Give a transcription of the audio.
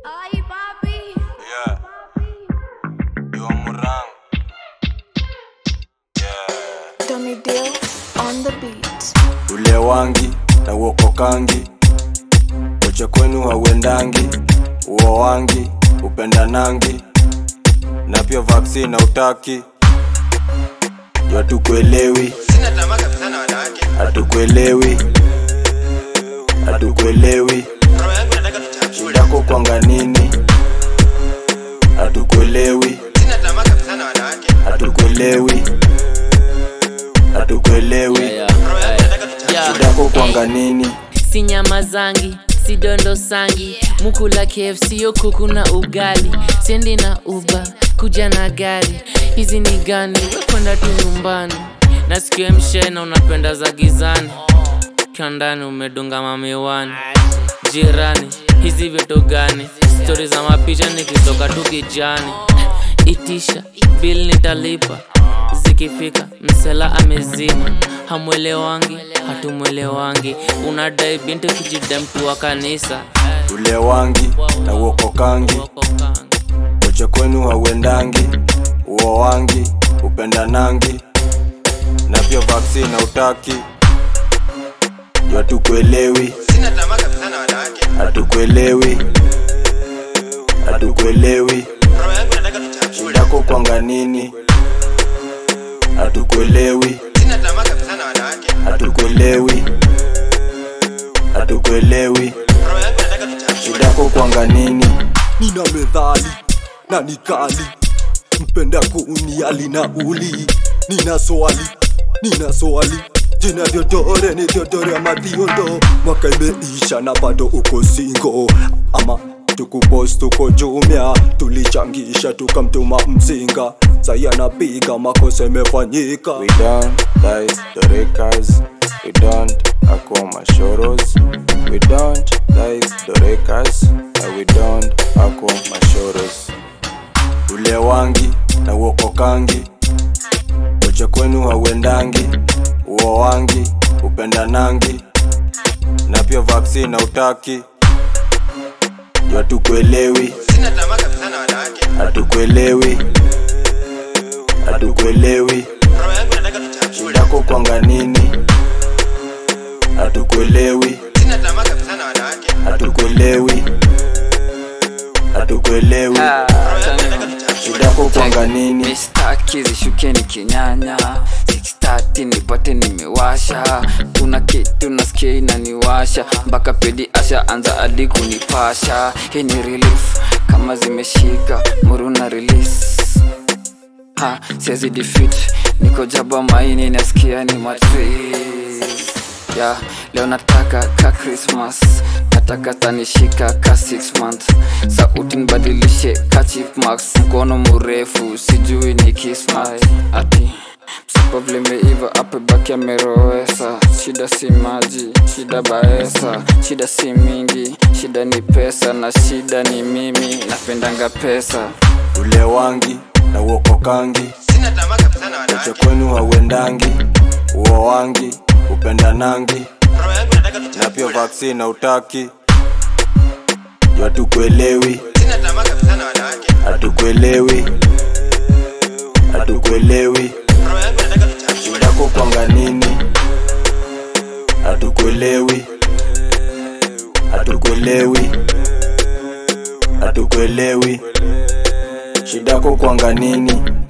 Ay, papi. Yeah. Yo Murang. Yeah. Dummy Deal on the beat. Ule wangi na uokokangi, kocha kwenu hauendangi. Uo wangi upendanangi, na pia vaccine na utaki. Yo hatukuelewi, sina tamaa kabisa na wanawake. hatukuelewi, hatukuelewi. Roho yangu nataka tuchapule. Yako kwanga nini? Hatukuelewi, Sina tamaa kabisa na wanawake. hatukuelewi, hatukuelewi. Roho yangu nataka tuchapule. Yako kwanga nini? Si nyama zangi, si dondo sangi, mukula KFC yo kuku na ugali. Sendi na Uber, kuja na gari. Hizi ni gani? Wekwenda tu nyumbani. Nasikia mshena unapenda za gizani, kiandani umedunga mamiwani. Jirani, hizi vitu gani? Story za mapicha nikitoka tu kijani. Itisha, bill nitalipa. Zikifika, msela amezima. Hamwelewangi, hatumwelewangi. Unadai binti kijida mtu wa kanisa. Ule wangi na uokokangi, kocha kwenu hauendangi. Uo wangi upendanangi, na pia vaccine na utaki. Yo hatukuelewi, Sina tamaa kabisa na wanawake. hatukuelewi, hatukuelewi. Roho yangu nataka tuchapule. Yako kwanga nini? Hatukuelewi, Sina tamaa kabisa na wanawake. hatukuelewi, hatukuelewi. Roho yangu nataka tuchapule. Yako kwanga nini? Nina medhali na nikali, mpenda kuuniali na uli. Nina swali jina vyodore ni vyodore ama viondo. Mwaka imeisha na bado uko single, ama tukupost tuko jumia. Tulichangisha tukamtuma mzinga, saya napiga makosa imefanyika. We don't dice the rekas, we don't ako mashoros. We don't dice the rekas, we don't ako mashoros. Ule wangi na uokokangi, kocha kwenu hauendangi. Uo wangi upendanangi, na pia vaccine na utaki. Yo hatukuelewi, Sina tamaa kabisa na wanawake. hatukuelewi, hatukuelewi. Roho yangu nataka tuchapule. Yako kwanga nini? Hatukuelewi, Sina tamaa kabisa na wanawake. hatukuelewi, hatukuelewi. Roho yangu nataka tuchapule. Yako kwanga nini? Mistaki zishukeni kinyanya 6:30 nipate nimewasha. Kuna kitu nasikia inaniwasha, mpaka pedi asha anza adi kunipasha. Hii ni relief kama zimeshika muruna release. Siezi defeat, niko jaba maini nasikia ni matrix. Leo nataka ka Christmas, nataka tanishika ka 6 months. Sauti nibadilishe ka Chief Max, mkono murefu sijui ni kismat. Ati msipa meiva ape baki amerowesa. Shida si maji, shida baesa. Shida si mingi, shida ni pesa. Na shida ni mimi, napendanga pesa. Ule wangi na uokokangi, Sina tamaa kabisa na kocha wanawake. kwenu hauendangi. Uo wangi upendanangi, Roho yangu nataka na pia tuchapule. vaccine na utaki. Yo hatukuelewi, Sina tamaa kabisa na wanawake. hatukuelewi, hatukuelewi. Roho yangu nataka tuchapule. Yako kwanga nini? Hatukuelewi, hatukuelewi, hatukuelewi. Shida yako kwanga nini?